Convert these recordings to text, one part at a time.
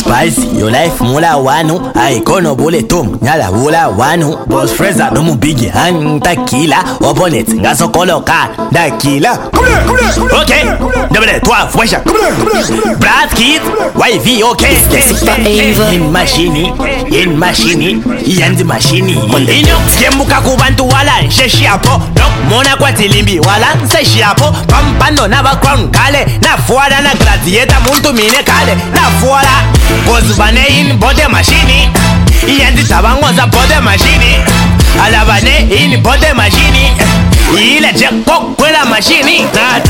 spicy, your life mula wanu. I kono bole tum, nyala wula wanu. Boss Fraser no mu bigi han tequila. Opponent ngaso koloka tequila. Okay, double toi fresha. Brad Kid, wifey okay. In machine, yandi machine. Inyo skemuka kubantu wala nsheshi hapo. Dok mona kwa tilimbi wala nseshi hapo. Pampando na background kale na fuara na gladiator muntu mine kale na fuara. Kozubane in bode machine. Yandi tabangoza bode machine. Alabane in bode machine. Ile jekko kwela machine.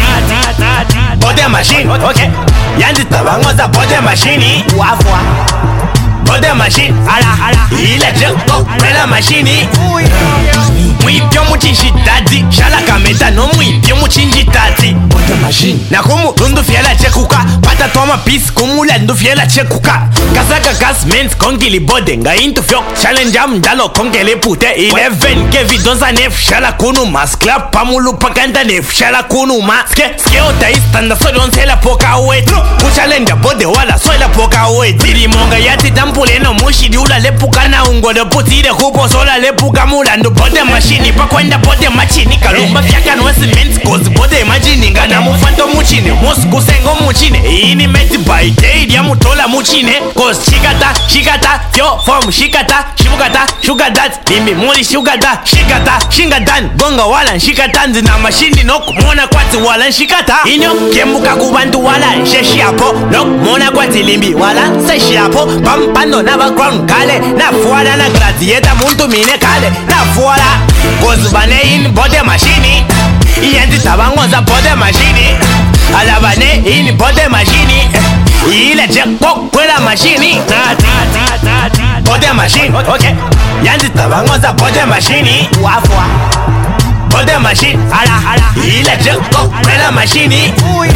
Bode machine, okay. Yandi tabangoza bode machine. Wafwa bode machine, ala ile jekko kwela machine. Mwipyo muchinji dadi, shala kameta no mwipyo muchinji tati. Bode machine. Na kumu lundu fiela chekuka, pata toma peace kumula ndu fiela chekuka. Kasaka gas mens kongili bode nga into fyok challenge am dalo kongele pute 11 kevi donza nef shala kunu mas clap pamulu pakanta nef shala kunu ma ske ota istanda so don sela poka wet ku challenge bode wala so la poka wet diri monga yati tampule no mushi diula lepuka na ungo de putire kupo sola lepuka mula ndu bode machine pa kwenda bode machine kalumba fyaka no cement cause bode machine ngana mufanto muchine mosku sengo muchine ini meti by day dia mutola muchine cause shikata, yo from shikata, shibugata, sugar that, limbi muli sugar that, shikata, shingadan, gonga wala shikata, nzina mashini no kumona kwati wala shikata. Inyo kemuka kubantu wala sheshi hapo, no mona kwati limbi wala seshi hapo, pampando na background kale, na fuara na gladiator muntu mine kale, na fuara, kozubane in bode machine, yandi tabangoza bode machine, alabane in bode machine. Ile jekko kwela machine. Bode machine, okay. Yandi tabangoza bode machine. Wafwa bode machine, ala ile jekko kwela machine.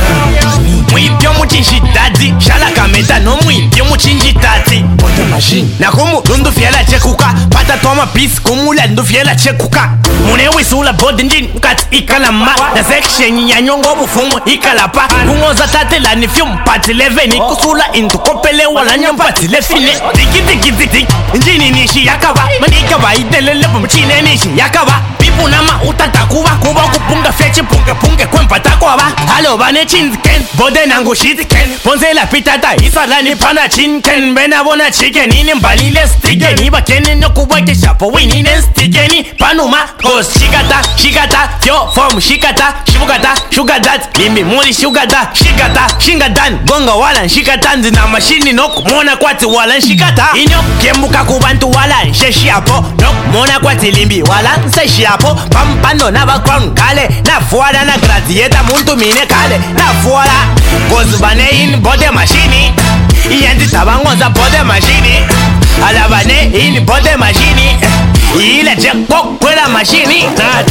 Mwipyo muchinji dadi, shala kameta no mwipyo muchinji tati. Bode machine. Na kumu lundu fiela chekuka, pata toma peace kumula ndu fiela chekuka. Mune wisula bode njini kat ikalama. Na section ya nyongo bufumu ikalapa. Kungoza tate la ni fium pati leveni. Kusula intu kopele wala nyampati lefine. Diki njini nishi yakaba. Manika ba idelele mchine nishi yakaba. Pipu nama utata kuba kupunga fechi punge kwempa takwaba. Halo bane chinken bode nangu shit ken. Ponze la pitata isala ni pana chinken. Bena bona chicken ini mbalile sticken. Iba kene no kubake shapo wini nen stickeni. Panuma cause shikata, yo from shikata, shibugata, sugar that, limbi muli sugar that, shikata, shingadan, gonga wala shikata, nzina mashini no kumona kwati wala shikata. Inyo kemuka kubantu wala sheshi hapo, no mona kwati limbi wala seshi hapo, pampando na background kale, na fuara na gladiator muntu mine kale, na fuara, kozubane in bode machine, yandi tabangoza bode machine, alabane in bode machine. Ile jekko kwela machine.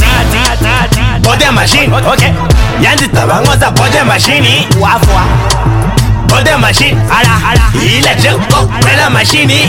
Bode machine, okay. Yandi tabangoza bode machine. Wafwa bode machine, ala ile jekko kwela machine.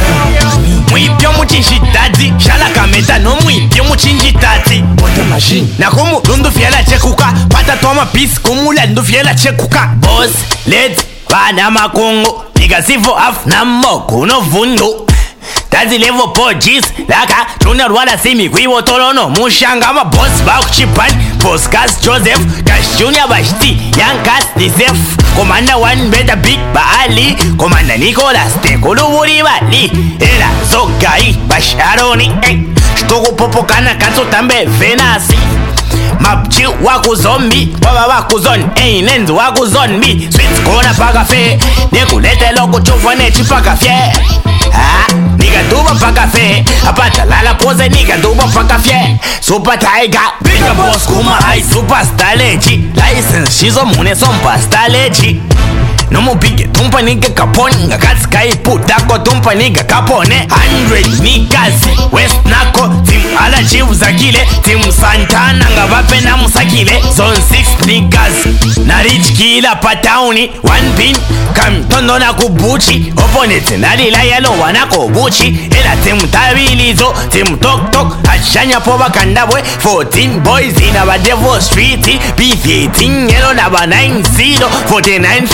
Mwipyo muchinji dadi, shala kameta no mwipyo muchinji tati. Bode machine. Na kumu lundu fiela chekuka, pata toma peace kumula ndu fiela chekuka. Boss, let's bana makungu, niga sifo af na moku no vundu. Tazi levo po jis laka tuna rwala simi kwiwo tolono mushanga ma boss ba kuchipani boss Cass Joseph Cash Junior Bashti Young Cass Disef Commander one better big Baali Commander Nicholas Tekuluburi Bali Ela Zogai Basharoni Shtogo popo kana katso tambe Venasi Mapchi wako zombie Baba wako zone Nenzi wako zombie Sweet kona paka fe Nekulete loko chufane chipaka fye Nigga duba paka fe Apata lala pose nigga duba paka fye Super Tiger Bigger boss kuma high superstar lechi License shizo mune sompa star lechi Nomu bige tumpa nigga kaponi Nga katsi kai putako tumpa nigga kapone 100 niggas West nako Team ala chivu zakile Team Santana nga vape na musakile Zone 6 niggas Na rich kila patauni One pin Kamtondo na kubuchi Opponent nalila yalo wanako buchi Ela team tabilizo Team tok tok Ashanya poba kandabwe 14 boys in aba devil street B18 yelo naba 9-0 49-15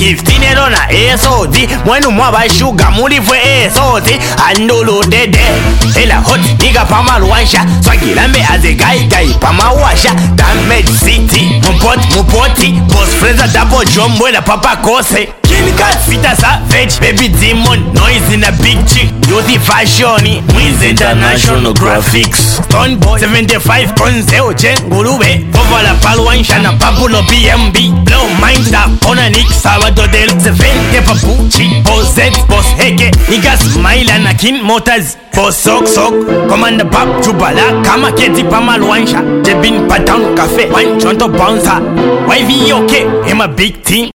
dinero na esodi mwenu mwabashuga mulivwe esodi andulu dede ela hot nigga pamalwansha swagilambe azegaigai pamawasha damage city mupoti boss freza double jombwela papa kose Cat Vita Savage, baby demon, noise in a big chick. Youth fashion, Mwiz International Graphics. Stone Boy 75 Konzeo Chen Gurube. Vovala Palwan Shana Papulo BMB. Blow Minds da Kona Nick Sabado Del 70 Papuchi. Boss Z, Boss Heke. Nigga Smile and Akin Motors. Boss Sok Sok. Commander Pap Jubala. Kama Keti Pamalwansha. Jebin Patown Cafe. One Chonto Bouncer. YV okay. I'm a big team.